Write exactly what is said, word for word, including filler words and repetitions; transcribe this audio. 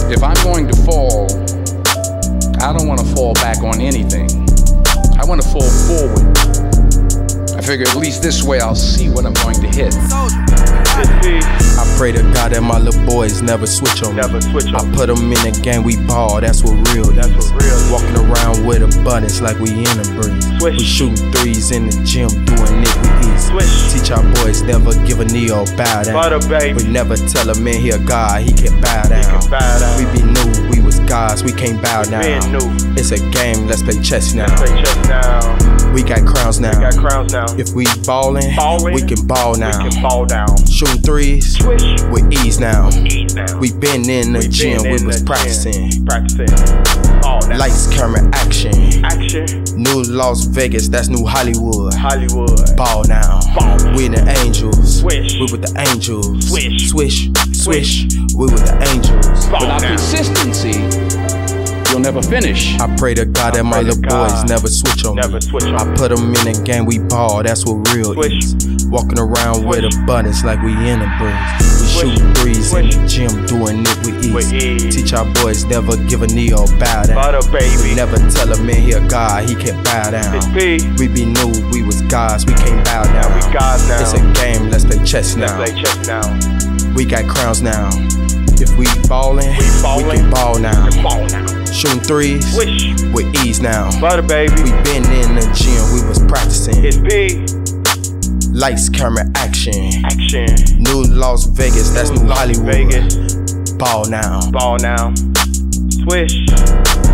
If I'm going to fall, I don't want to fall back on anything. I want to fall forward. I figure at least this way I'll see what I'm going to hit. I pray to God that my little boys never switch on me. Never switch on I put them in the game, we ball, that's what real That's is. what real is. Walking around with abundance like we in a breeze. Swish. We shooting threes in the gym, doing it with ease. Swish. Teach our boys never give a knee or bow down. Butter, baby. We never tell a man he a God, he can bow down. can bow down. We be new, we was gods, we can't bow down. Being new. It's a game, let's play chess now. Play chess now. We got crowns now. Got crowns now. If we ballin', Ballin', we can ball now. We can fall down. Shooting threes Swish. with ease now. Ease now. We been in the We gym, been we in was the practicing. gym. Practicing. All that. Lights, camera, action. Action. New Las Vegas, that's new Hollywood. Hollywood. Ball now. Ball now. We the angels. Swish. We with the angels. Swish. Swish. Swish. Swish. We with the angels. Ball Without now. consistency, you'll never finish. I pray to God that my pray to little boys God. never switch on Never me. switch on I me. put them in the game, we ball, that's what real Swish. is. Walking around with Swish. abundance like we in a breeze. We Swish. shooting threes in Swish. the gym, doing it with ease. With ease. Teach our boys never give a knee or bow down. Butter, baby. Never tell a man he a God, he can bow down. It's P. We be new, we was gods, we can't bow down. Now we gods now. It's a game, let's play chess Let's now. play chess now. We got crowns now. If we ballin', We ballin', we can ball now. Ball now. Shooting threes Swish. with ease now. Butter, baby. We been in the gym, we was practicing. It's P. Lights, camera, action. Action. New Las Vegas, that's new Las Hollywood. Vegas. Ball now. Ball now. Swish.